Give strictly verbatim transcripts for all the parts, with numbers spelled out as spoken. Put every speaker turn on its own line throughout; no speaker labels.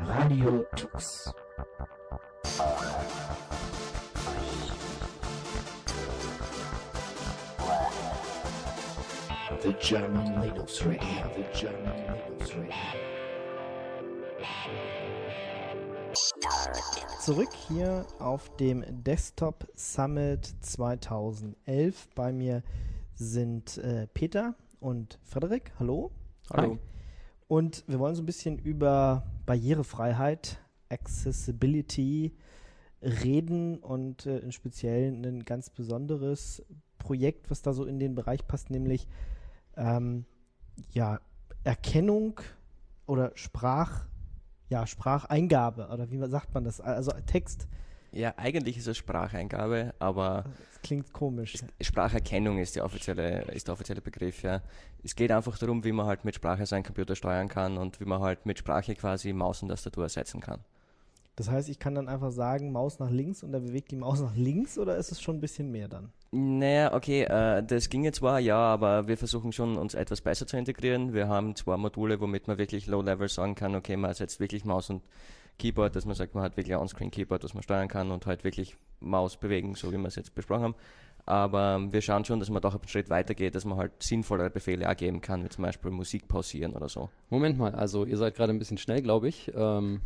Radio Tux. The German Linux Radio, the German Linux Radio.
Zurück hier auf dem Desktop Summit zweitausendelf. Bei mir sind äh, Peter und Frederik. Hallo.
Hallo.
Hi. Und wir wollen so ein bisschen über Barrierefreiheit, Accessibility reden und äh, im Speziellen ein ganz besonderes Projekt, was da so in den Bereich passt, nämlich ähm, ja, Erkennung oder Sprach, ja, Spracheingabe, oder wie sagt man das? Also Text.
Ja, eigentlich ist es Spracheingabe, aber
das klingt komisch.
Spracherkennung ist, die offizielle, ist der offizielle Begriff, ja. Es geht einfach darum, wie man halt mit Sprache seinen Computer steuern kann und wie man halt mit Sprache quasi Maus und Tastatur ersetzen kann.
Das heißt, ich kann dann einfach sagen, Maus nach links und er bewegt die Maus nach links, oder ist es schon ein bisschen mehr dann?
Naja, okay, äh, das ginge zwar, ja, aber wir versuchen schon, uns etwas besser zu integrieren. Wir haben zwei Module, womit man wirklich Low-Level sagen kann, okay, man ersetzt wirklich Maus und Keyboard, dass man sagt, man hat wirklich ein On-Screen-Keyboard, das man steuern kann und halt wirklich Maus bewegen, so wie wir es jetzt besprochen haben. Aber wir schauen schon, dass man doch einen Schritt weiter geht, dass man halt sinnvollere Befehle auch geben kann, wie zum Beispiel Musik pausieren oder so.
Moment mal, also ihr seid gerade ein bisschen schnell, glaube ich. Ähm,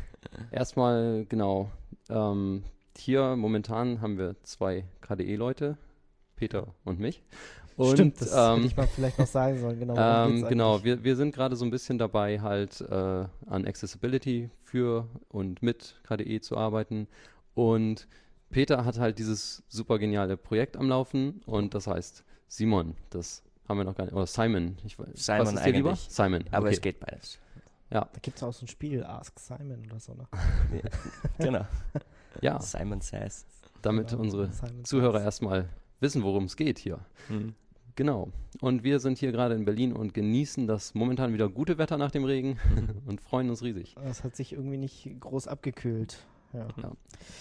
erstmal, genau, ähm, hier momentan haben wir zwei K D E-Leute, Peter und mich. Und,
Stimmt, das
ähm,
hätte ich mal vielleicht noch sagen sollen. Genau,
ähm, genau wir, wir sind gerade so ein bisschen dabei, halt äh, an Accessibility für und mit K D E zu arbeiten. Und Peter hat halt dieses super geniale Projekt am Laufen und das heißt Simon, das haben wir noch gar nicht, oder Simon. Ich weiß,
Simon
was ist dir
eigentlich.
lieber? Simon,
Aber
okay.
es geht beides.
Ja.
Da gibt es auch so ein Spiel, Ask Simon oder so, ne?
Ja, genau.
Ja,
Simon Says.
damit
Genau,
unsere
Simon
Zuhörer
Says.
erstmal wissen, worum es geht hier.
Mhm.
Genau. Und wir sind hier gerade in Berlin und genießen das momentan wieder gute Wetter nach dem Regen und freuen uns riesig.
Das hat sich irgendwie nicht groß abgekühlt. Ja.
Ja.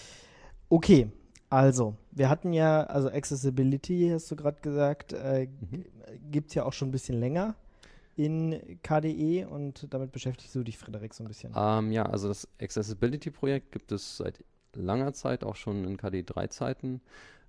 Okay, also, wir hatten ja, also Accessibility, hast du gerade gesagt, äh,
Mhm.
gibt es ja auch schon ein bisschen länger in K D E und damit beschäftigst du dich, Frederik, so ein bisschen.
Ähm, ja, also das Accessibility-Projekt gibt es seit langer Zeit, auch schon in K D E drei Zeiten.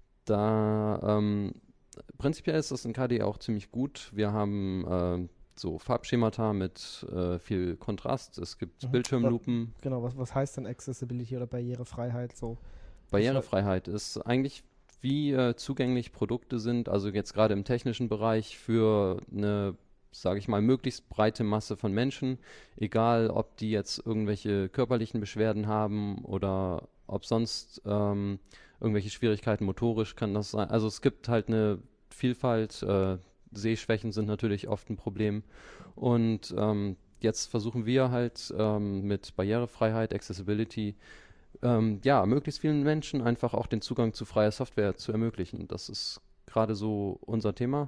Da ähm, prinzipiell ist das in K D E auch ziemlich gut. Wir haben äh, so Farbschemata mit äh, viel Kontrast. Es gibt
Mhm.
Bildschirmlupen.
Genau, was, was heißt denn Accessibility oder Barrierefreiheit so?
Barrierefreiheit ist eigentlich, wie äh, zugänglich Produkte sind, also jetzt gerade im technischen Bereich für eine, sage ich mal, möglichst breite Masse von Menschen, egal ob die jetzt irgendwelche körperlichen Beschwerden haben oder ob sonst ähm, irgendwelche Schwierigkeiten motorisch kann das sein. Also es gibt halt eine Vielfalt, äh, Sehschwächen sind natürlich oft ein Problem und ähm, jetzt versuchen wir halt ähm, mit Barrierefreiheit, Accessibility, ähm, ja, möglichst vielen Menschen einfach auch den Zugang zu freier Software zu ermöglichen. Das ist gerade so unser Thema.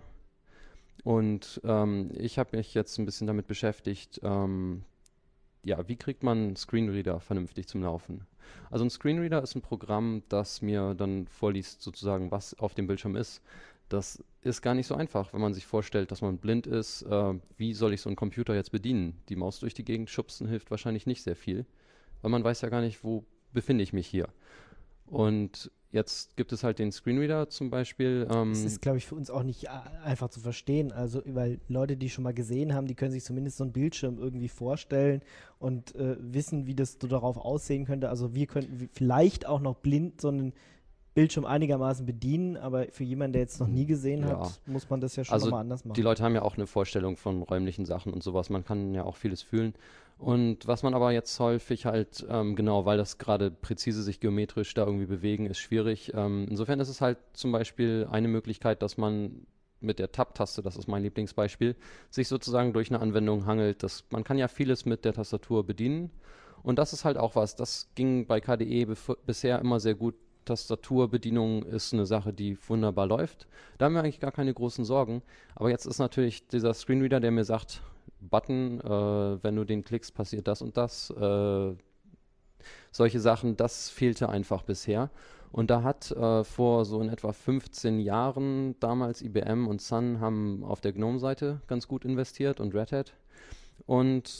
Und ähm, ich habe mich jetzt ein bisschen damit beschäftigt, ähm, ja, wie kriegt man einen Screenreader vernünftig zum Laufen? Also ein Screenreader ist ein Programm, das mir dann vorliest, sozusagen, was auf dem Bildschirm ist. Das ist gar nicht so einfach, wenn man sich vorstellt, dass man blind ist. Äh, wie soll ich so einen Computer jetzt bedienen? Die Maus durch die Gegend schubsen hilft wahrscheinlich nicht sehr viel, weil man weiß ja gar nicht, wo befinde ich mich hier. Und jetzt gibt es halt den Screenreader zum Beispiel. Ähm,
Das ist, glaube ich, für uns auch nicht a- einfach zu verstehen. Also, weil Leute, die schon mal gesehen haben, die können sich zumindest so einen Bildschirm irgendwie vorstellen und äh, wissen, wie das so darauf aussehen könnte. Also, wir könnten wie- vielleicht auch noch blind so einen Bildschirm einigermaßen bedienen, aber für jemanden, der jetzt noch nie gesehen
Ja.
hat, muss man das ja schon
Also
nochmal anders machen.
die Leute haben ja auch eine Vorstellung von räumlichen Sachen und sowas. Man kann ja auch vieles fühlen. Und was man aber jetzt häufig halt, ähm, genau, weil das gerade präzise sich geometrisch da irgendwie bewegen, ist schwierig. Ähm, insofern ist es halt zum Beispiel eine Möglichkeit, dass man mit der Tab-Taste, das ist mein Lieblingsbeispiel, sich sozusagen durch eine Anwendung hangelt. Das, man kann ja vieles mit der Tastatur bedienen. Und das ist halt auch was, das ging bei K D E bef- bisher immer sehr gut. Tastaturbedienung ist eine Sache, die wunderbar läuft. Da haben wir eigentlich gar keine großen Sorgen. Aber jetzt ist natürlich dieser Screenreader, der mir sagt, Button, äh, wenn du den klickst, passiert das und das. Äh, solche Sachen, das fehlte einfach bisher. Und da hat äh, vor so in etwa fünfzehn Jahren damals I B M und Sun haben auf der GNOME-Seite ganz gut investiert und Red Hat. Und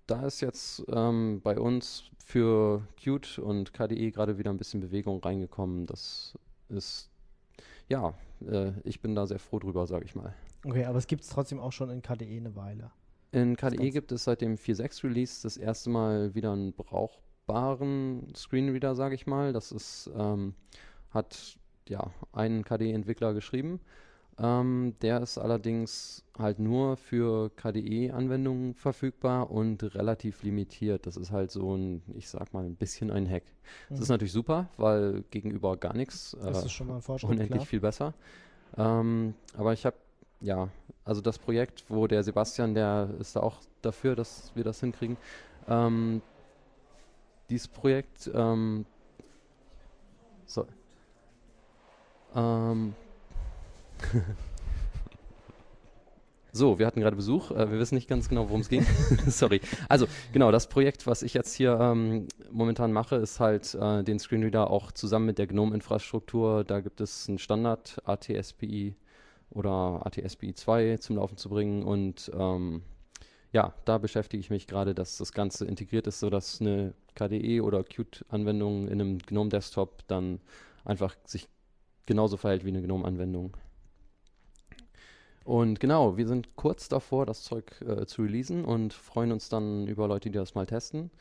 da ist jetzt ähm, bei uns für Qt und K D E gerade wieder ein bisschen Bewegung reingekommen. Das ist, ja, äh, ich bin da sehr froh drüber, sage ich mal.
Okay, aber es gibt es trotzdem auch schon in K D E eine Weile.
In K D E
Ganze.
gibt es seit dem vier Punkt sechs Release das erste Mal wieder einen brauchbaren Screenreader, sage ich mal. Das ist, ähm, hat ja ein K D E-Entwickler geschrieben. Ähm, der ist allerdings halt nur für K D E-Anwendungen verfügbar und relativ limitiert. Das ist halt so ein, ich sag mal, ein bisschen ein Hack. Das
Mhm.
ist natürlich super, weil gegenüber gar nichts
Das
äh,
ist schon mal ein Fortschritt,
unendlich
klar.
viel besser. Ähm, aber ich habe, ja, also das Projekt, wo der Sebastian, der ist da auch dafür, dass wir das hinkriegen. Ähm, dieses Projekt, ähm, so, ähm, so, wir hatten gerade Besuch. Äh, wir wissen nicht ganz genau, worum es ging. Sorry. Also, genau, das Projekt, was ich jetzt hier ähm, momentan mache, ist halt äh, den Screenreader auch zusammen mit der GNOME-Infrastruktur. Da gibt es einen Standard A T S P I oder A T S P I zwei zum Laufen zu bringen. Und ähm, ja, da beschäftige ich mich gerade, dass das Ganze integriert ist, sodass eine K D E- oder Qt-Anwendung in einem GNOME-Desktop dann einfach sich genauso verhält wie eine GNOME-Anwendung. Und genau, wir sind kurz davor, das Zeug äh, zu releasen und freuen uns dann über Leute, die das mal testen.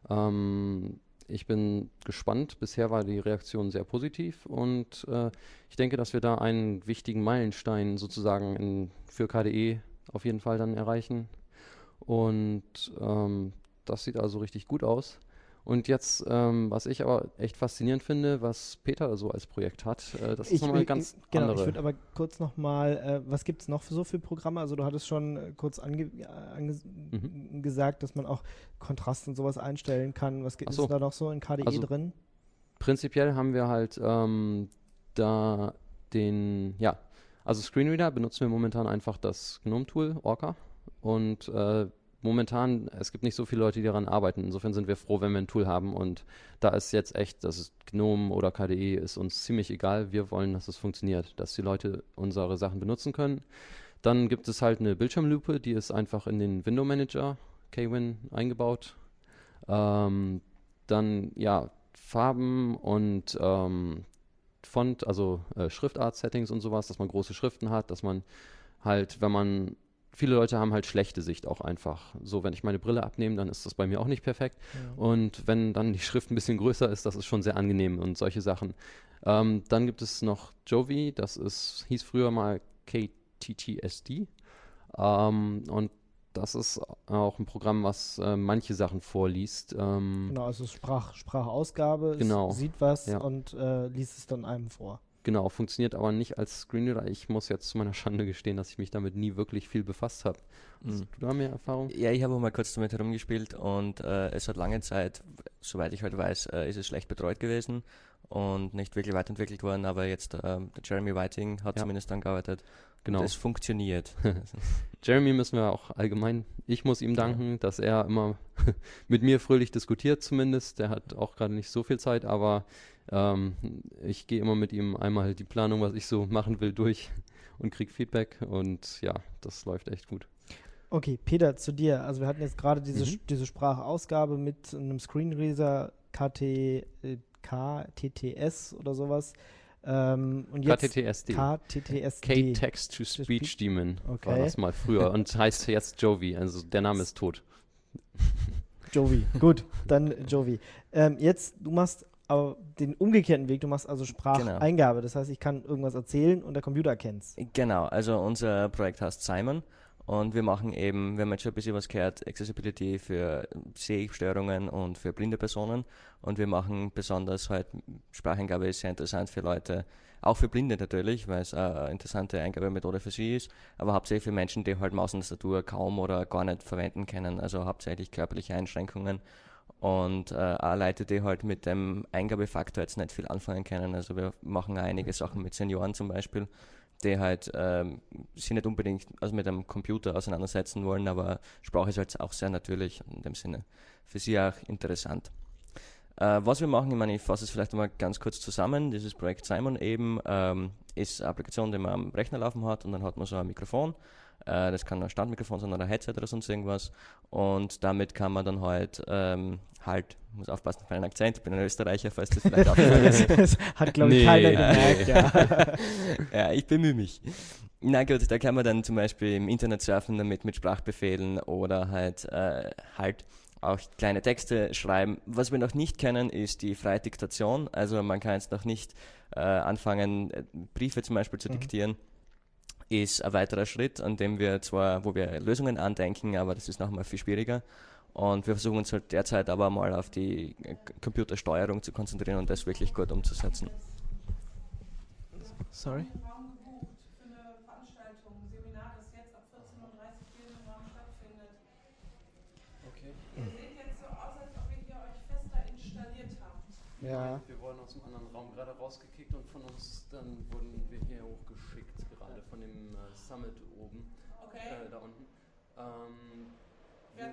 Ähm, ich bin gespannt. Bisher war die Reaktion sehr positiv und äh, ich denke, dass wir da einen wichtigen Meilenstein sozusagen in, für K D E auf jeden Fall dann erreichen. Und ähm, das sieht also richtig gut aus. Und jetzt, ähm, was ich aber echt faszinierend finde, was Peter so als Projekt hat, äh, das ist
Ich,
nochmal
will-
ganz
ich, genau,
andere.
ich würde aber kurz nochmal, äh, was gibt es noch für so für Programme? Also du hattest schon äh, kurz ange äh, ange
Mhm.
gesagt, dass man auch Kontrast und sowas einstellen kann. Was gibt
Ach
es
so.
da noch so in K D E
Also-
drin?
Prinzipiell haben wir halt ähm, da den, ja, also Screenreader benutzen wir momentan einfach das GNOME-Tool, Orca. Und äh, momentan, es gibt nicht so viele Leute, die daran arbeiten. Insofern sind wir froh, wenn wir ein Tool haben. Und da ist jetzt echt, das ist GNOME oder K D E, ist uns ziemlich egal. Wir wollen, dass es funktioniert, dass die Leute unsere Sachen benutzen können. Dann gibt es halt eine Bildschirmlupe, die ist einfach in den Window Manager, Kwin, eingebaut. Ähm, dann, ja, Farben und ähm, Font, also äh, Schriftart-Settings und sowas, dass man große Schriften hat, dass man halt, wenn man, viele Leute haben halt schlechte Sicht auch einfach. So, wenn ich meine Brille abnehme, dann ist das bei mir auch nicht perfekt.
Ja.
Und wenn dann die Schrift ein bisschen größer ist, das ist schon sehr angenehm und solche Sachen. Ähm, dann gibt es noch Jovi, das ist, hieß früher mal K T T S D. Ähm, und das ist auch ein Programm, was äh, manche Sachen vorliest. Ähm,
Genau, also Sprach, Sprachausgabe,
Genau,
es sieht was
ja.
und äh, liest es dann einem vor.
Genau, funktioniert aber nicht als Screenreader. Ich muss jetzt zu meiner Schande gestehen, dass ich mich damit nie wirklich viel befasst habe. Hast
Mhm.
du da mehr Erfahrung?
Ja, ich habe auch mal kurz damit herumgespielt und äh, es hat lange Zeit, soweit ich halt weiß, äh, ist es schlecht betreut gewesen und nicht wirklich weiterentwickelt worden, aber jetzt äh, der Jeremy Whiting hat
Ja.
zumindest daran gearbeitet.
Genau.
Und es funktioniert.
Jeremy müssen wir auch allgemein, ich muss ihm danken, dass er immer mit mir fröhlich diskutiert zumindest. Der hat auch gerade nicht so viel Zeit, aber ähm, ich gehe immer mit ihm einmal die Planung, was ich so machen will, durch und kriege Feedback und ja, das läuft echt gut.
Okay, Peter, zu dir. Also wir hatten jetzt gerade diese,
Mhm.
diese Sprachausgabe mit einem Screenreader K T, äh, K T T S oder sowas. Ähm, und
K
jetzt
T T S D.
K T T S D.
K-Text-to-Speech Daemon war
Okay.
das mal früher und heißt jetzt Jovi, also der Name ist tot.
Jovi. Gut, dann Jovi. Ähm, jetzt, du machst aber den umgekehrten Weg, du machst also Spracheingabe. Das heißt, ich kann irgendwas erzählen und der Computer erkennt's.
Genau, also unser Projekt heißt Simon und wir machen eben, wir haben jetzt schon ein bisschen was gehört, Accessibility für Sehstörungen und für blinde Personen und wir machen besonders halt, Spracheingabe ist sehr interessant für Leute, auch für Blinde natürlich, weil es eine interessante Eingabemethode für sie ist, aber hauptsächlich für Menschen, die halt Maus und Tastatur kaum oder gar nicht verwenden können, also hauptsächlich körperliche Einschränkungen. Und äh, auch Leute, die halt mit dem Eingabefaktor jetzt nicht viel anfangen können. Also wir machen auch einige Sachen mit Senioren zum Beispiel, die halt ähm, sich nicht unbedingt also mit einem Computer auseinandersetzen wollen, aber Sprache ist halt auch sehr natürlich in dem Sinne. Für sie auch interessant. Äh, was wir machen, ich meine, ich fasse es vielleicht einmal ganz kurz zusammen. Dieses Projekt Simon eben ähm, ist eine Applikation, die man am Rechner laufen hat und dann hat man so ein Mikrofon. Äh, das kann ein Standmikrofon sein oder ein Headset oder sonst irgendwas. Und damit kann man dann halt, ähm, halt, ich muss aufpassen auf meinen Akzent, ich bin ein Österreicher, falls das vielleicht aufgefallen ist.
Das hat, glaube ich,
Nee.
keiner gemerkt. Ja.
Ja, ich bemühe mich. Na gut, da kann man dann zum Beispiel im Internet surfen damit mit Sprachbefehlen oder halt, äh, halt auch kleine Texte schreiben. Was wir noch nicht kennen, ist die freie Diktation. Also man kann jetzt noch nicht äh, anfangen, äh, Briefe zum Beispiel zu
Mhm.
diktieren. Ist ein weiterer Schritt, an dem wir zwar, wo wir Lösungen andenken, aber das ist noch mal viel schwieriger. Und wir versuchen uns halt derzeit aber mal auf die äh, Computersteuerung zu konzentrieren und das wirklich gut umzusetzen.
Sorry.
Raum gebucht für eine Veranstaltung, ein Seminar, das jetzt ab vierzehn Uhr dreißig hier im Raum stattfindet.
Okay.
Ihr seht jetzt so aus, als ob ihr hier euch fester installiert habt.
Ja.
Wir wurden aus dem anderen Raum gerade rausgekickt und von uns dann wurden wir hier hochgeschickt, gerade von dem äh, Summit oben,
Okay?
äh, da unten. Ähm,
Ja.
wir,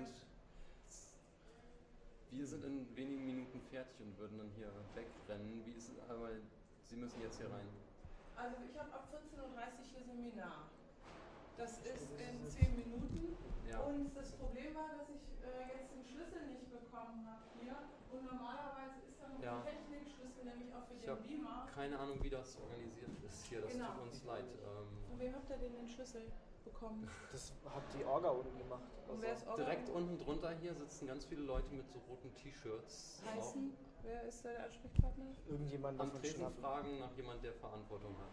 wir sind in wenigen Minuten fertig und würden dann hier wegrennen. Wie ist es, aber Sie müssen jetzt hier rein.
Also ich habe ab vierzehn Uhr dreißig hier Seminar. Das ist in zehn Minuten.
Ja.
Und das Problem war, dass ich äh, jetzt den Schlüssel nicht bekommen habe hier. Und normalerweise ist da noch
Ja.
ein Technikschlüssel, nämlich auch für
Ich
den
habe
Beamer.
keine Ahnung, wie das organisiert ist hier. Das
Genau.
tut uns leid. Ähm,
Von wem habt ihr denn den Schlüssel bekommen?
Das hat die Orga unten gemacht.
Und wer ist Orga?
direkt unten drunter hier sitzen ganz viele Leute mit so roten T-Shirts.
Heißen? Wer ist da der Ansprechpartner?
Irgendjemand
Am
davon
Tresen
schnappen.
fragen nach jemand, der Verantwortung hat.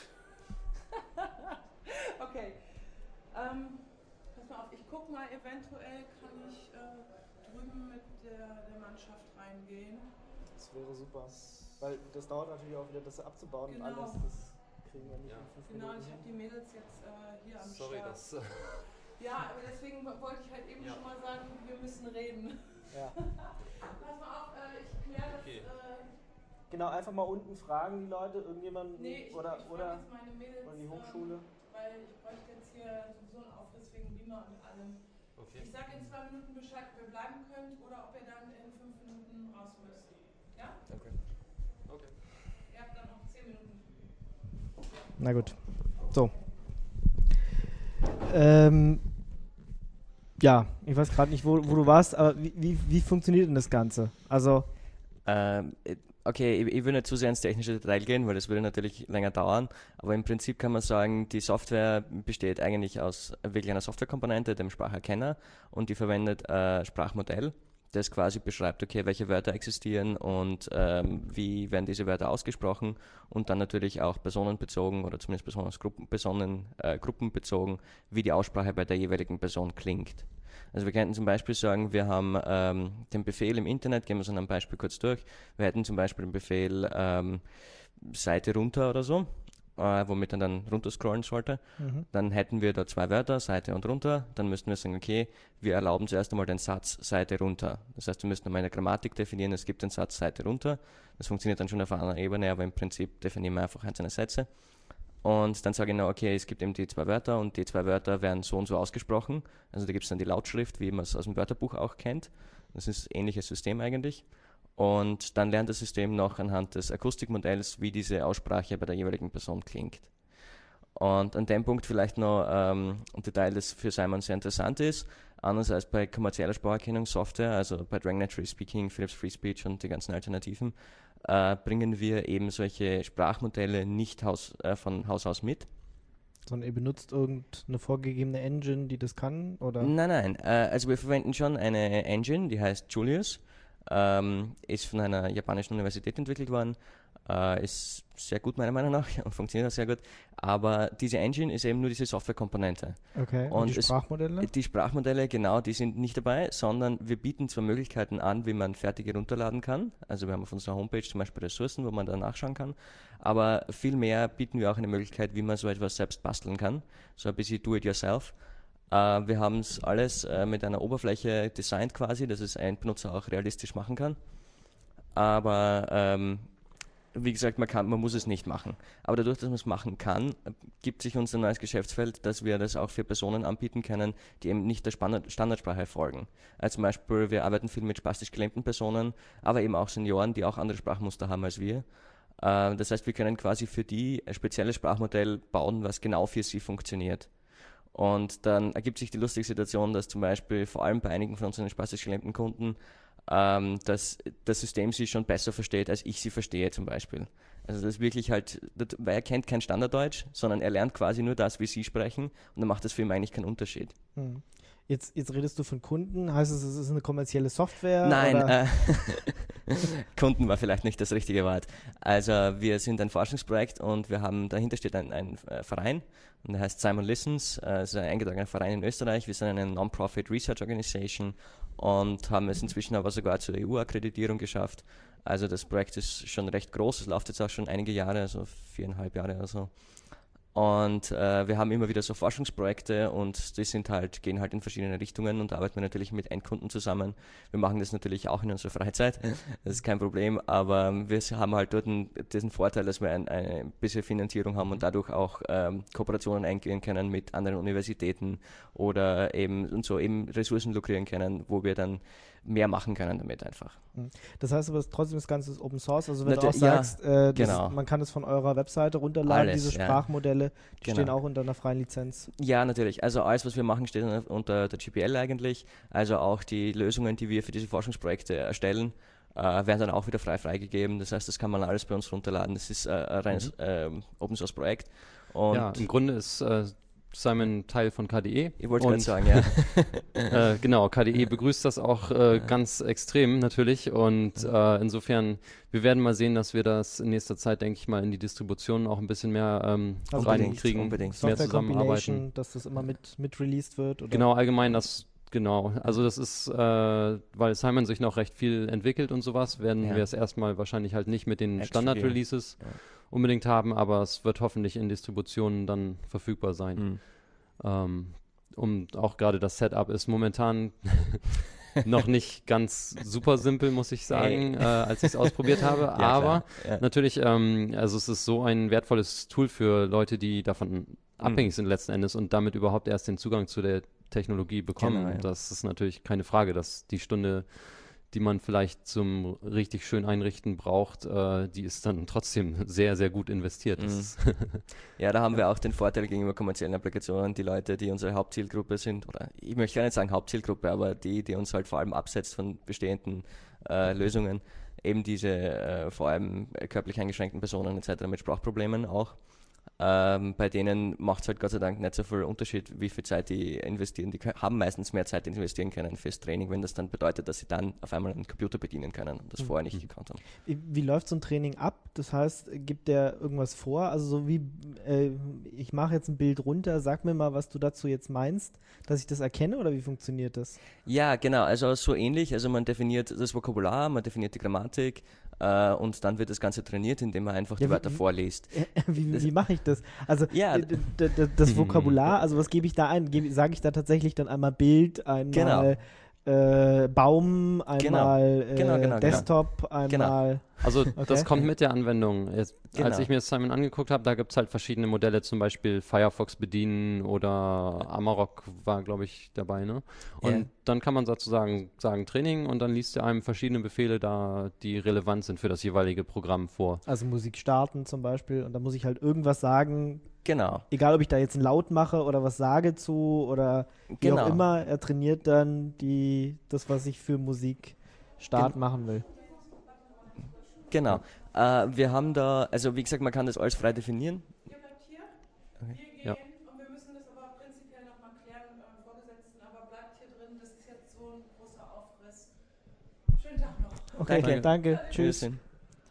Okay. Ähm, pass mal auf, ich guck mal, eventuell kann ich äh, drüben mit der, der Mannschaft reingehen.
Das wäre super. Weil das dauert natürlich auch wieder, das abzubauen
Genau.
und alles. Das kriegen wir nicht
Ja.
in fünf
Genau, und
Minuten
ich habe
hin.
die Mädels jetzt äh, hier am
Sorry,
Start.
das. Äh,
Ja, aber deswegen wollte ich halt eben
Ja.
schon mal sagen, wir müssen reden.
Ja.
Pass mal auf, äh, ich kläre das.
Okay.
Äh,
Genau, einfach mal unten fragen die Leute, irgendjemand
nee, ich,
oder,
ich frage
oder,
jetzt meine Mädels,
oder die Hochschule.
Ähm, weil ich bräuchte jetzt hier sowieso einen Aufriss wegen Beamer und allem.
okay.
Ich sage in zwei Minuten Bescheid, ob ihr bleiben könnt oder ob ihr dann in fünf Minuten raus müsst. Ja?
Okay.
Okay.
Ihr habt dann noch zehn Minuten.
Na gut. So. Ähm, ja, ich weiß gerade nicht, wo, wo du warst, aber wie, wie, wie funktioniert denn das Ganze? Also,
Ähm, okay, ich, ich will nicht zu sehr ins technische Detail gehen, weil das würde natürlich länger dauern, aber im Prinzip kann man sagen, die Software besteht eigentlich aus wirklich einer Softwarekomponente, dem Spracherkenner, und die verwendet ein Sprachmodell, das quasi beschreibt, okay, welche Wörter existieren und ähm, wie werden diese Wörter ausgesprochen, und dann natürlich auch personenbezogen oder zumindest besonders Gruppen, Personen, äh, gruppenbezogen, wie die Aussprache bei der jeweiligen Person klingt. Also wir könnten zum Beispiel sagen, wir haben ähm, den Befehl im Internet, gehen wir es an einem Beispiel kurz durch. Wir hätten zum Beispiel den Befehl ähm, Seite runter oder so, äh, womit er dann runterscrollen sollte.
mhm.
Dann hätten wir da zwei Wörter, Seite und runter. Dann müssten wir sagen, okay, wir erlauben zuerst einmal den Satz Seite runter. Das heißt, wir müssten einmal eine Grammatik definieren, es gibt den Satz Seite runter. Das funktioniert dann schon auf einer Ebene, aber im Prinzip definieren wir einfach einzelne Sätze. Und dann sage ich noch, okay, es gibt eben die zwei Wörter und die zwei Wörter werden so und so ausgesprochen. Also da gibt es dann die Lautschrift, wie man es aus dem Wörterbuch auch kennt. Das ist ein ähnliches System eigentlich. Und dann lernt das System noch anhand des Akustikmodells, wie diese Aussprache bei der jeweiligen Person klingt. Und an dem Punkt vielleicht noch ähm, ein Detail, das für Simon sehr interessant ist. Anders als bei kommerzieller Spracherkennungssoftware, also bei Dragon Natural Speaking, Philips Free Speech und die ganzen Alternativen, äh, bringen wir eben solche Sprachmodelle nicht Haus, äh, von Haus aus mit.
Sondern ihr benutzt irgendeine vorgegebene Engine, die das kann? Oder?
Nein, nein. Äh, also wir verwenden schon eine Engine, die heißt Julius. Ähm, ist von einer japanischen Universität entwickelt worden. Äh, ist sehr gut meiner Meinung nach und funktioniert auch sehr gut. Aber diese Engine ist eben nur diese Softwarekomponente.
Okay, und,
Und
die
es-
Sprachmodelle?
Die Sprachmodelle, genau, die sind nicht dabei, sondern wir bieten zwar Möglichkeiten an, wie man fertige runterladen kann. Also wir haben auf unserer Homepage zum Beispiel Ressourcen, wo man da nachschauen kann. Aber vielmehr bieten wir auch eine Möglichkeit, wie man so etwas selbst basteln kann. So ein bisschen do-it-yourself. Äh, wir haben es alles äh, mit einer Oberfläche designt quasi, dass es ein Benutzer auch realistisch machen kann. Aber ähm, wie gesagt, man kann, man muss es nicht machen. Aber dadurch, dass man es machen kann, gibt sich uns ein neues Geschäftsfeld, dass wir das auch für Personen anbieten können, die eben nicht der Standardsprache folgen. Also zum Beispiel, wir arbeiten viel mit spastisch gelähmten Personen, aber eben auch Senioren, die auch andere Sprachmuster haben als wir. Äh, das heißt, wir können quasi für die ein spezielles Sprachmodell bauen, was genau für sie funktioniert. Und dann ergibt sich die lustige Situation, dass zum Beispiel vor allem bei einigen von unseren spastisch gelähmten Kunden ähm, dass das System sie schon besser versteht, als ich sie verstehe zum Beispiel. Also das ist wirklich halt, das, weil er kennt kein Standarddeutsch, sondern er lernt quasi nur das, wie sie sprechen, und dann macht das für ihn eigentlich keinen Unterschied.
Hm. Jetzt, jetzt redest du von Kunden, heißt es, es ist eine kommerzielle Software?
Nein,
oder?
Äh, Kunden war vielleicht nicht das richtige Wort. Also wir sind ein Forschungsprojekt und wir haben, dahinter steht ein, ein äh, Verein, und der heißt Simon Listens. Äh, es ist ein eingetragener Verein in Österreich. Wir sind eine Non-Profit Research Organization und haben es inzwischen aber sogar zur E U-Akkreditierung geschafft. Also das Projekt ist schon recht groß, es läuft jetzt auch schon einige Jahre, also viereinhalb Jahre oder so. Und äh, wir haben immer wieder so Forschungsprojekte und die sind halt, gehen halt in verschiedene Richtungen, und da arbeiten wir natürlich mit Endkunden zusammen. Wir machen das natürlich auch in unserer Freizeit, das ist kein Problem, aber wir haben halt dort einen, diesen Vorteil, dass wir ein, ein bisschen Finanzierung haben und dadurch auch ähm, Kooperationen eingehen können mit anderen Universitäten oder eben und so eben Ressourcen lukrieren können, wo wir dann mehr machen können damit einfach.
Das heißt aber trotzdem, das Ganze ist Open Source, also wenn
Natu-
du auch sagst,
ja,
äh, das,
genau.
man kann es von eurer Webseite runterladen,
Alles,
diese
ja.
Sprachmodelle, die
Genau.
stehen auch unter einer freien Lizenz.
Ja, natürlich. Also alles, was wir machen, steht unter der G P L eigentlich. Also auch die Lösungen, die wir für diese Forschungsprojekte erstellen, äh, werden dann auch wieder frei freigegeben. Das heißt, das kann man alles bei uns runterladen. Das ist äh, ein reines
Mhm.
äh, Open Source Projekt. Und
Ja, im Grunde ist äh, Simon Teil von K D E.
ich wollte gerade
Und,
sagen, ja.
äh, genau, K D E begrüßt das auch äh, ganz extrem natürlich, und äh, insofern, wir werden mal sehen, dass wir das in nächster Zeit, denke ich mal, in die Distribution auch ein bisschen mehr ähm,
Also
reinkriegen,
unbedingt.
mehr
Software
zusammenarbeiten.
Compilation, dass das immer mit, mit released wird? Oder?
Genau, allgemein das, genau, also das ist, äh, weil Simon sich noch recht viel entwickelt und sowas, werden
Ja.
wir es erstmal wahrscheinlich halt nicht mit den
Extrem.
Standard-Releases
Ja.
unbedingt haben, aber es wird hoffentlich in Distributionen dann verfügbar sein.
Mhm.
Ähm, um auch gerade das Setup ist momentan noch nicht ganz super simpel, muss ich sagen, äh, als ich es ausprobiert habe.
Ja,
aber
klar. Ja.
natürlich, ähm, also es ist so ein wertvolles Tool für Leute, die davon abhängig sind letzten Endes und damit überhaupt erst den Zugang zu der Technologie bekommen.
Genau, ja.
Das ist natürlich keine Frage, dass die Stunde, die man vielleicht zum richtig schön einrichten braucht, äh, die ist dann trotzdem sehr, sehr gut investiert. Das
Mhm.
ist
Ja, da haben wir auch den Vorteil gegenüber kommerziellen Applikationen, die Leute, die unsere Hauptzielgruppe sind, oder ich möchte gar nicht sagen Hauptzielgruppe, aber die, die uns halt vor allem absetzt von bestehenden äh, Lösungen, eben diese äh, vor allem körperlich eingeschränkten Personen et cetera mit Sprachproblemen auch. Ähm, bei denen macht es halt Gott sei Dank nicht so viel Unterschied, wie viel Zeit die investieren. Die kö- haben meistens mehr Zeit investieren können fürs Training, wenn das dann bedeutet, dass sie dann auf einmal einen Computer bedienen können und das
Mhm.
vorher nicht gekonnt haben.
Wie, wie läuft so ein Training ab? Das heißt, gibt der irgendwas vor? Also so wie, äh, ich mache jetzt ein Bild runter, sag mir mal, was du dazu jetzt meinst, dass ich das erkenne, oder wie funktioniert das?
Ja, genau, also so ähnlich. Also man definiert das Vokabular, man definiert die Grammatik äh, und dann wird das Ganze trainiert, indem man einfach
Ja,
die
wie-
Wörter
wie-
vorliest.
wie
Das-
wie mache ich das? Also
Ja.
d- d- d- das Vokabular, also was gebe ich da ein? Sage ich da tatsächlich dann einmal Bild, einmal äh, Baum, einmal äh,
Genau, genau, genau.
Desktop, einmal...
Also
Okay.
das kommt mit der Anwendung. Jetzt,
Genau.
Als ich mir Simon angeguckt habe, da gibt es halt verschiedene Modelle, zum Beispiel Firefox bedienen oder Amarok war, glaube ich, dabei. Ne? Und
Ja.
dann kann man sozusagen sagen Training, und dann liest er einem verschiedene Befehle da, die relevant sind für das jeweilige Programm vor.
Also Musik starten zum Beispiel, und da muss ich halt irgendwas sagen,
Genau,
egal ob ich da jetzt einen Laut mache oder was sage zu oder wie
Genau.
auch immer, er trainiert dann die, das, was ich für Musik Start
Gen-
machen will.
genau. Äh, wir haben da, also wie gesagt, man kann das alles frei definieren.
Ihr bleibt hier,
Okay.
wir gehen
Ja.
und wir müssen das aber prinzipiell nochmal klären, äh, Vorgesetzten, aber bleibt hier drin, das ist jetzt so ein großer Aufriss. Schönen Tag noch.
Okay,
Danke.
danke, tschüss.
Wiedersehen.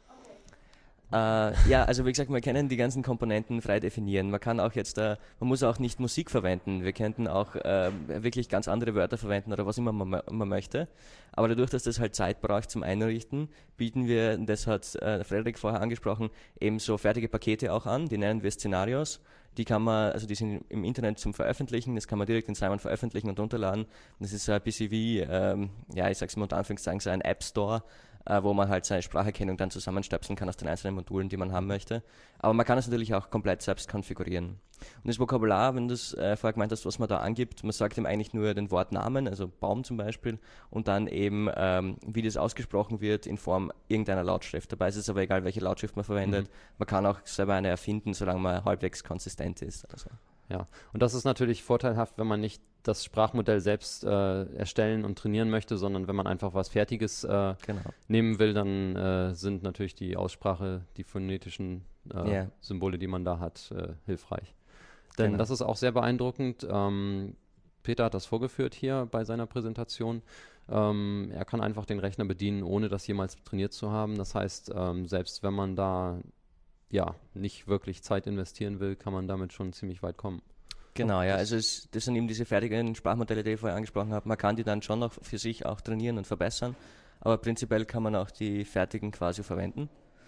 Äh, ja, also wie gesagt, man kann die ganzen Komponenten frei definieren. Man kann auch jetzt, äh, man muss auch nicht Musik verwenden. Wir könnten auch äh, wirklich ganz andere Wörter verwenden oder was immer man, mö- man möchte. Aber dadurch, dass das halt Zeit braucht zum Einrichten, bieten wir, das hat äh, Frederik vorher angesprochen, eben so fertige Pakete auch an. Die nennen wir Szenarios. Die kann man, also die sind im Internet zum Veröffentlichen, das kann man direkt in Simon veröffentlichen und runterladen. Das ist so ein bisschen wie, ähm, ja, ich sag's mal unter Anführungszeichen, so ein App Store, äh, wo man halt seine Spracherkennung dann zusammenstöpseln kann aus den einzelnen Modulen, die man haben möchte. Aber man kann es natürlich auch komplett selbst konfigurieren. Und das Vokabular, wenn du es äh, vorher gemeint hast, was man da angibt, man sagt ihm eigentlich nur den Wortnamen, also Baum zum Beispiel, und dann eben, ähm, wie das ausgesprochen wird in Form irgendeiner Lautschrift. Dabei ist es aber egal, welche Lautschrift man verwendet. Mhm. Man kann auch selber eine erfinden, solange man halbwegs konsistent ist. Also.
Ja, und das ist natürlich vorteilhaft, wenn man nicht das Sprachmodell selbst äh, erstellen und trainieren möchte, sondern wenn man einfach was Fertiges äh,
genau.
nehmen will, dann äh, sind natürlich die Aussprache, die phonetischen äh, yeah. Symbole, die man da hat, äh, hilfreich. Denn genau. das ist auch sehr beeindruckend. Ähm, Peter hat das vorgeführt hier bei seiner Präsentation. Ähm, er kann einfach den Rechner bedienen, ohne das jemals trainiert zu haben. Das heißt, ähm, selbst wenn man da ja, nicht wirklich Zeit investieren will, kann man damit schon ziemlich weit kommen.
Genau, ja, also es, das sind eben diese fertigen Sprachmodelle, die ich vorher angesprochen habe. Man kann die dann schon noch für sich auch trainieren und verbessern, aber prinzipiell kann man auch die fertigen quasi verwenden.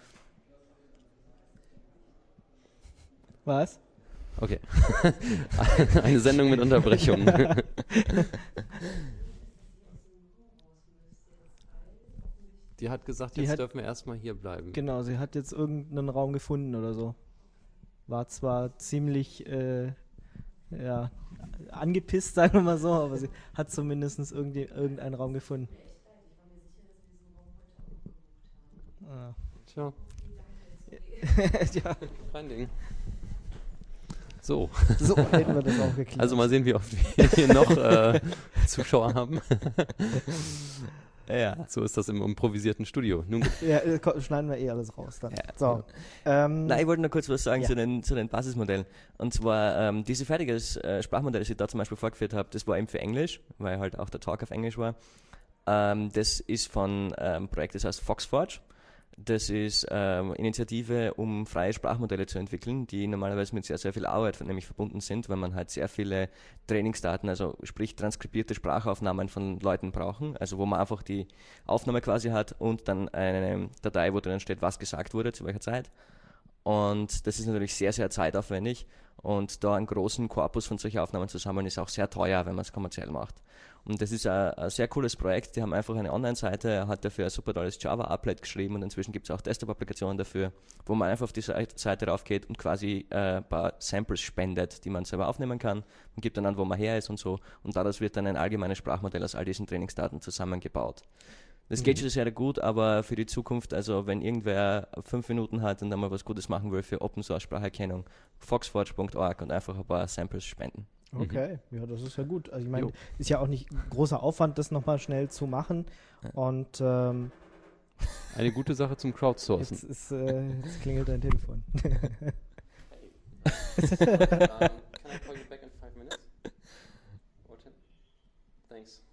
Was?
Okay. Eine Sendung mit Unterbrechung. Die hat gesagt, jetzt hat, dürfen wir erstmal hier bleiben.
Genau, sie hat jetzt irgendeinen Raum gefunden oder so. War zwar ziemlich äh, ja, angepisst, sagen wir mal so, aber sie hat zumindest irgendeinen Raum gefunden.
Ah. Tja.
ja.
Kein Ding. So.
So hätten wir das auch geklärt.
Also mal sehen, wie oft wir hier noch äh, Zuschauer haben. Ja, so ist das im improvisierten Studio. Nun
ja, schneiden wir eh alles raus dann. Ja. So.
Ähm, Na, ich wollte noch kurz was sagen ja. zu, den, zu den Basismodellen. Und zwar, ähm, diese fertige äh, Sprachmodelle, das ich da zum Beispiel vorgeführt habe, das war eben für Englisch, weil halt auch der Talk auf Englisch war. Ähm, das ist von einem Projekt, das heißt Foxforge. Das ist ähm, Initiative, um freie Sprachmodelle zu entwickeln, die normalerweise mit sehr, sehr viel Arbeit nämlich verbunden sind, weil man halt sehr viele Trainingsdaten, also sprich transkribierte Sprachaufnahmen von Leuten brauchen, also wo man einfach die Aufnahme quasi hat und dann eine Datei, wo dann steht, was gesagt wurde, zu welcher Zeit. Und das ist natürlich sehr, sehr zeitaufwendig und da einen großen Korpus von solchen Aufnahmen zu sammeln, ist auch sehr teuer, wenn man es kommerziell macht. Und das ist ein, ein sehr cooles Projekt. Die haben einfach eine Online-Seite, er hat dafür ein super tolles Java-Applet geschrieben und inzwischen gibt es auch Desktop-Applikationen dafür, wo man einfach auf die Seite raufgeht und quasi äh, ein paar Samples spendet, die man selber aufnehmen kann. Man gibt dann an, wo man her ist und so. Und daraus wird dann ein allgemeines Sprachmodell aus all diesen Trainingsdaten zusammengebaut. Das mhm. geht schon sehr gut, aber für die Zukunft, also wenn irgendwer fünf Minuten hat und dann mal was Gutes machen will für Open-Source-Spracherkennung, foxforge punkt org und einfach ein paar Samples spenden.
Okay, mhm. ja, das ist ja gut. Also ich meine, ist ja auch nicht großer Aufwand, das nochmal schnell zu machen. Und ähm,
eine gute Sache zum Crowdsourcen.
Jetzt, ist, äh, jetzt klingelt dein Telefon.
um, can I call you back in five minutes? Or ten? Thanks.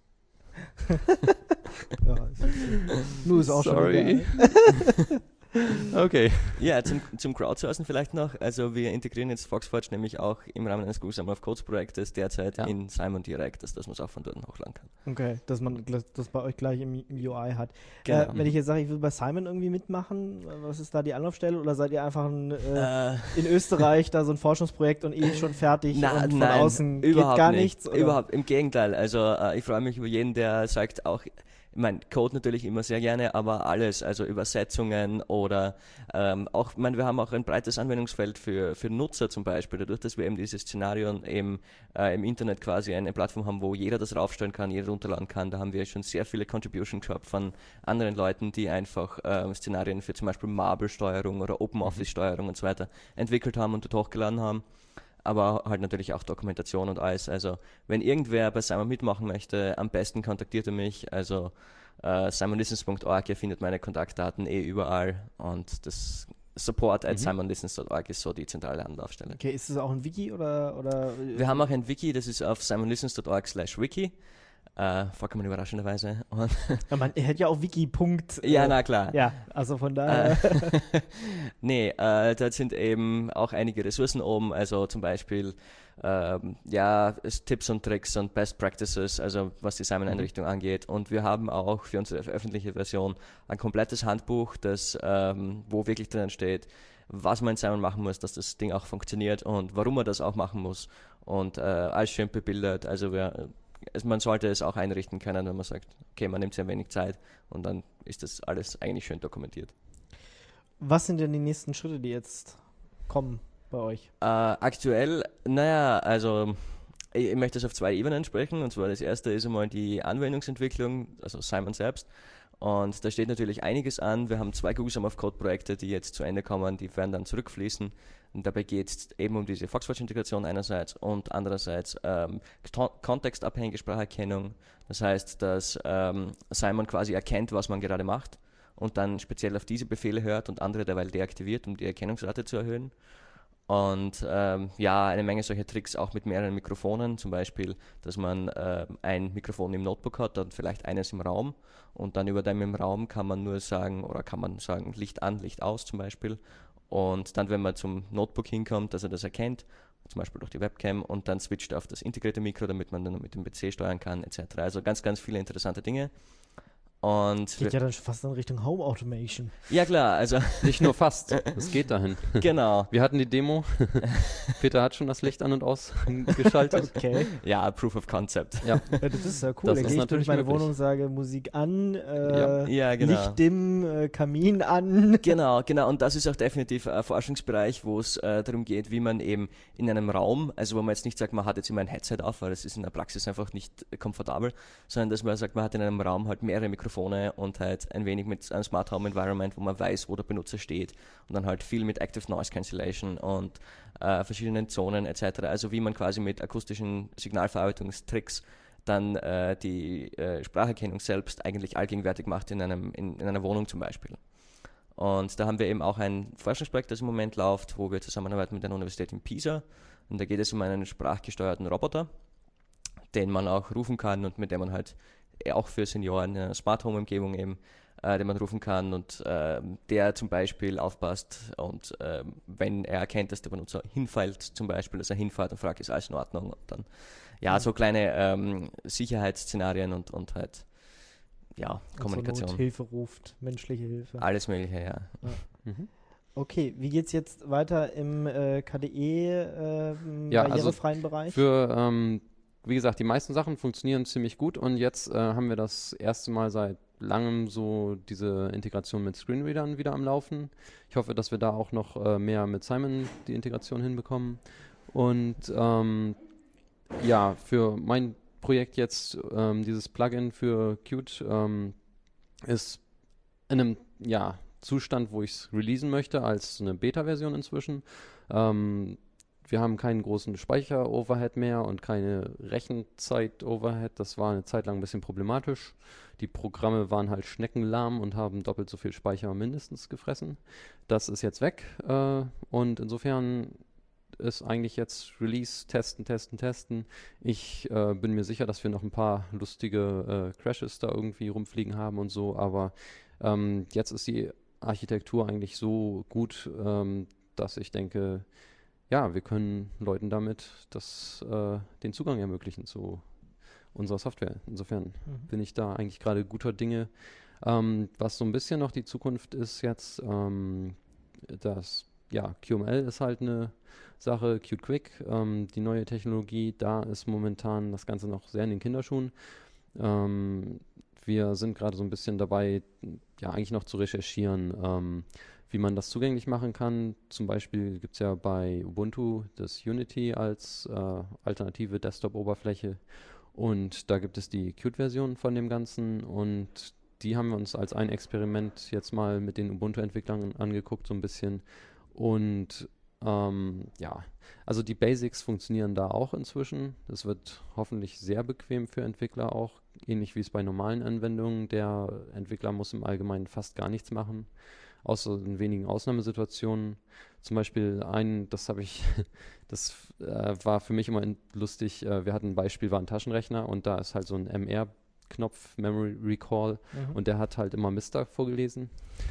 ja, ist nur ist auch
Sorry.
schon
Okay.
Ja, zum, zum Crowdsourcen vielleicht noch. Also wir integrieren jetzt Foxforge nämlich auch im Rahmen eines Google Summer of Codes Projektes derzeit ja. in Simon direkt, dass, dass man es auch von dort hochladen kann.
Okay, dass man das bei euch gleich im, im U I hat.
Genau.
Äh, wenn ich jetzt sage, ich will bei Simon irgendwie mitmachen, was ist da die Anlaufstelle? Oder seid ihr einfach ein, äh, äh. in Österreich da so ein Forschungsprojekt und eh schon fertig
Na,
und von
nein,
außen
überhaupt
geht gar
nicht.
nichts? Oder?
Überhaupt, im Gegenteil. Also äh, ich freue mich über jeden, der sagt auch, ich meine, Code natürlich immer sehr gerne, aber alles, also Übersetzungen oder ähm, auch, ich meine, wir haben auch ein breites Anwendungsfeld für, für Nutzer zum Beispiel, dadurch, dass wir eben dieses Szenario eben äh, im Internet quasi eine Plattform haben, wo jeder das raufstellen kann, jeder runterladen kann. Da haben wir schon sehr viele Contributions gehabt von anderen Leuten, die einfach äh, Szenarien für zum Beispiel Marble-Steuerung oder OpenOffice-Steuerung und so weiter entwickelt haben und dort hochgeladen haben. Aber halt natürlich auch Dokumentation und alles. Also wenn irgendwer bei Simon mitmachen möchte, am besten kontaktiert er mich. Also äh, simon listens punkt org, ihr findet meine Kontaktdaten eh überall und das support at simon listens punkt org ist so die zentrale Anlaufstelle.
Okay, ist das auch ein Wiki oder? oder
Wir haben auch ein Wiki, das ist auf simon listens punkt org slash wiki. Äh, vollkommen überraschenderweise. Und
ja, man hätte ja auch Wiki. Punkt,
ja, na klar.
Ja, also von daher.
Äh, nee, äh, da sind eben auch einige Ressourcen oben, also zum Beispiel ähm, ja, Tipps und Tricks und Best Practices, also was die Simon-Einrichtung mhm. angeht. Und wir haben auch für unsere öffentliche Version ein komplettes Handbuch, das, ähm, wo wirklich drin steht, was man in Simon machen muss, dass das Ding auch funktioniert und warum man das auch machen muss. Und äh, alles schön bebildert. Also wir es, man sollte es auch einrichten können, wenn man sagt, okay, man nimmt sehr wenig Zeit und dann ist das alles eigentlich schön dokumentiert.
Was sind denn die nächsten Schritte, die jetzt kommen bei euch?
Äh, aktuell, naja, also ich, ich möchte es auf zwei Ebenen sprechen, und zwar das erste ist einmal die Anwendungsentwicklung, also Simon selbst. Und da steht natürlich einiges an. Wir haben zwei Google Summer of Code Projekte, die jetzt zu Ende kommen, die werden dann zurückfließen. Und dabei geht es eben um diese Foxwatch-Integration einerseits und andererseits ähm, kontextabhängige Spracherkennung. Das heißt, dass ähm, Simon quasi erkennt, was man gerade macht und dann speziell auf diese Befehle hört und andere derweil deaktiviert, um die Erkennungsrate zu erhöhen. Und ähm, ja, eine Menge solcher Tricks auch mit mehreren Mikrofonen, zum Beispiel, dass man äh, ein Mikrofon im Notebook hat, dann vielleicht eines im Raum und dann über dem im Raum kann man nur sagen, oder kann man sagen, Licht an, Licht aus zum Beispiel. Und dann, wenn man zum Notebook hinkommt, dass er das erkennt, zum Beispiel durch die Webcam, und dann switcht er auf das integrierte Mikro, damit man dann mit dem P C steuern kann, et cetera. Also ganz, ganz viele interessante Dinge. Und
Geht ja dann schon fast in Richtung Home Automation.
ja klar, also
Nicht nur fast, es geht dahin.
genau.
Wir hatten die Demo. Peter hat schon das Licht an- und ausgeschaltet.
Okay.
Ja, Proof of Concept.
Ja,
Ja, das ist ja cool.
Das
Da
ist
gehe ich durch
natürlich
meine
möglich.
Wohnung, sage Musik an, äh,
Ja.
Ja, genau.
Licht dimmen, äh, Kamin an.
Genau, genau. Und das ist auch definitiv ein Forschungsbereich, wo es äh, darum geht, wie man eben in einem Raum, also wo man jetzt nicht sagt, man hat jetzt immer ein Headset auf, weil das ist in der Praxis einfach nicht komfortabel, sondern dass man sagt, man hat in einem Raum halt mehrere Mikrofone und halt ein wenig mit einem Smart Home Environment, wo man weiß, wo der Benutzer steht, und dann halt viel mit Active Noise Cancellation und äh, verschiedenen Zonen et cetera. Also wie man quasi mit akustischen Signalverarbeitungstricks dann äh, die äh, Spracherkennung selbst eigentlich allgegenwärtig macht in, einem, in, in einer Wohnung zum Beispiel. Und da haben wir eben auch ein Forschungsprojekt, das im Moment läuft, wo wir zusammenarbeiten mit einer Universität in Pisa. Und da geht es um einen sprachgesteuerten Roboter, den man auch rufen kann und mit dem man halt auch für Senioren in einer Smart Home Umgebung eben, äh, den man rufen kann und äh, der zum Beispiel aufpasst und äh, wenn er erkennt, dass der Benutzer hinfällt, zum Beispiel, dass er hinfährt und fragt, ist alles in Ordnung, und dann ja, so kleine ähm, Sicherheitsszenarien und, und halt ja, Kommunikation.
Also Hilfe ruft, menschliche Hilfe.
Alles Mögliche, ja.
Mhm.
Okay, wie geht's jetzt weiter im äh, K D E äh,
Ja, also
barrierefreien Bereich?
Für, ähm, wie gesagt, die meisten Sachen funktionieren ziemlich gut und jetzt äh, haben wir das erste Mal seit langem so diese Integration mit Screenreadern wieder am Laufen. Ich hoffe, dass wir da auch noch äh, mehr mit Simon die Integration hinbekommen. Und ähm, ja, für mein Projekt jetzt, ähm, dieses Plugin für Qt, ähm, ist in einem ja, Zustand, wo ich es releasen möchte, als eine Beta-Version inzwischen. Ähm, wir haben keinen großen Speicher-Overhead mehr und keine Rechenzeit-Overhead. Das war eine Zeit lang ein bisschen problematisch. Die Programme waren halt schneckenlahm und haben doppelt so viel Speicher mindestens gefressen. Das ist jetzt weg äh, und insofern ist eigentlich jetzt Release, testen, testen, testen. Ich äh, bin mir sicher, dass wir noch ein paar lustige äh, Crashes da irgendwie rumfliegen haben und so, aber ähm, jetzt ist die Architektur eigentlich so gut, ähm, dass ich denke, ja, wir können Leuten damit das, äh, den Zugang ermöglichen zu unserer Software. Insofern
Mhm.
bin ich da eigentlich gerade guter Dinge. Ähm, was so ein bisschen noch die Zukunft ist jetzt, ähm, das, ja, Q M L ist halt eine Sache, Qt Quick, ähm, die neue Technologie, da ist momentan das Ganze noch sehr in den Kinderschuhen. Ähm, wir sind gerade so ein bisschen dabei, ja, eigentlich noch zu recherchieren, ähm, wie man das zugänglich machen kann. Zum Beispiel gibt es ja bei Ubuntu das Unity als äh, alternative Desktop-Oberfläche und da gibt es die Qt-Version von dem Ganzen und die haben wir uns als ein Experiment jetzt mal mit den Ubuntu-Entwicklern angeguckt, so ein bisschen. Und ähm, ja, also die Basics funktionieren da auch inzwischen. Das wird hoffentlich sehr bequem für Entwickler auch, ähnlich wie es bei normalen Anwendungen. Der Entwickler muss im Allgemeinen fast gar nichts machen, außer in wenigen Ausnahmesituationen. Zum Beispiel ein, das habe ich, das äh, war für mich immer in, lustig, äh, wir hatten ein Beispiel, war ein Taschenrechner und da ist halt so ein M R-Knopf, Memory Recall,
Mhm.
und der hat halt immer Mister vorgelesen.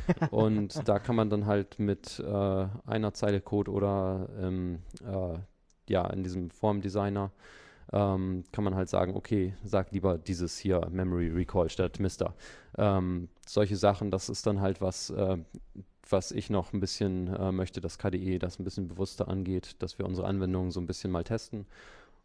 Und da kann man dann halt mit äh, einer Zeile Code oder ähm, äh, ja, in diesem Formdesigner ähm, kann man halt sagen, okay, sag lieber dieses hier, Memory Recall statt Mister. Ähm, solche Sachen, das ist dann halt was, äh, was ich noch ein bisschen äh, möchte, dass K D E das ein bisschen bewusster angeht, dass wir unsere Anwendungen so ein bisschen mal testen.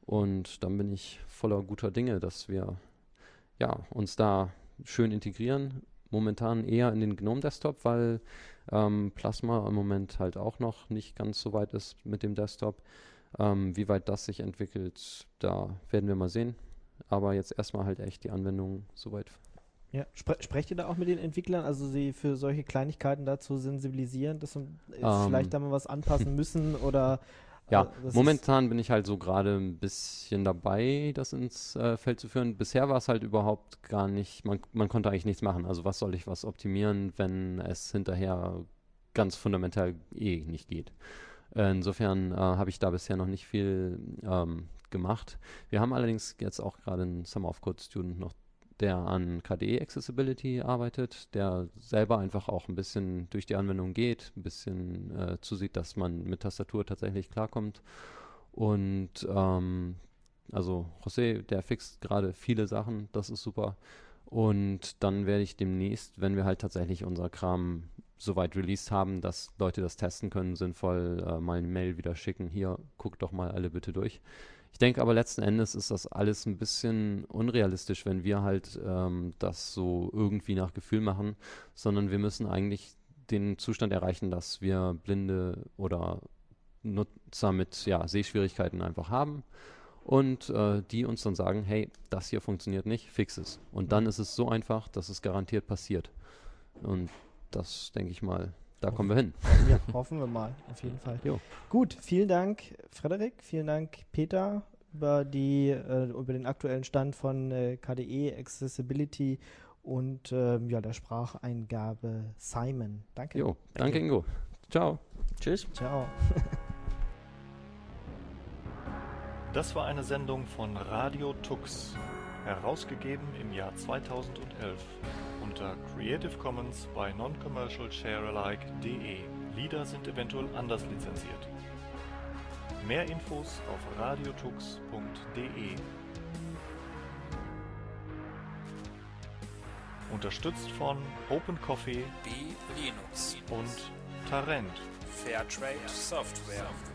Und dann bin ich voller guter Dinge, dass wir ja, uns da schön integrieren. Momentan eher in den GNOME Desktop, weil ähm, Plasma im Moment halt auch noch nicht ganz so weit ist mit dem Desktop. Ähm, wie weit das sich entwickelt, da werden wir mal sehen. Aber jetzt erstmal halt echt die Anwendung soweit.
Ja. Spre sprecht ihr da auch mit den Entwicklern, also sie für solche Kleinigkeiten dazu sensibilisieren, dass sie
Ähm.
vielleicht da mal was anpassen müssen oder
Ja,
äh, das
momentan bin ich halt so gerade ein bisschen dabei, das ins äh, Feld zu führen. Bisher war es halt überhaupt gar nicht, man, man konnte eigentlich nichts machen. Also was soll ich was optimieren, wenn es hinterher ganz fundamental eh nicht geht. Äh, insofern äh, habe ich da bisher noch nicht viel ähm, gemacht. Wir haben allerdings jetzt auch gerade einen Summer of Code Student noch, der an K D E Accessibility arbeitet, der selber einfach auch ein bisschen durch die Anwendung geht, ein bisschen äh, zusieht, dass man mit Tastatur tatsächlich klarkommt. Und ähm, also José, der fixt gerade viele Sachen, das ist super. Und dann werde ich demnächst, wenn wir halt tatsächlich unser Kram soweit released haben, dass Leute das testen können, sinnvoll äh, mal eine Mail wieder schicken. Hier, guckt doch mal alle bitte durch. Ich denke aber letzten Endes ist das alles ein bisschen unrealistisch, wenn wir halt ähm, das so irgendwie nach Gefühl machen, sondern wir müssen eigentlich den Zustand erreichen, dass wir Blinde oder Nutzer mit ja, Sehschwierigkeiten einfach haben und äh, die uns dann sagen, hey, das hier funktioniert nicht, fix es. Und dann ist es so einfach, dass es garantiert passiert. Und das denke ich mal, da kommen wir hin.
Ja, hoffen wir mal, auf jeden Fall.
Jo.
Gut, vielen Dank, Frederik, vielen Dank, Peter, über, die, äh, über den aktuellen Stand von äh, K D E, Accessibility und ähm, ja, der Spracheingabe Simon. Danke.
Jo, danke Ingo. Ciao.
Tschüss.
Ciao.
Das war eine Sendung von Radio Tux, herausgegeben im Jahr zweitausendelf unter Creative Commons bei Non-Commercial Share-alike punkt de. Lieder sind eventuell anders lizenziert. Mehr Infos auf radiotux punkt de. Unterstützt von Open Coffee
B Linux
und Tarent.
Fairtrade Software.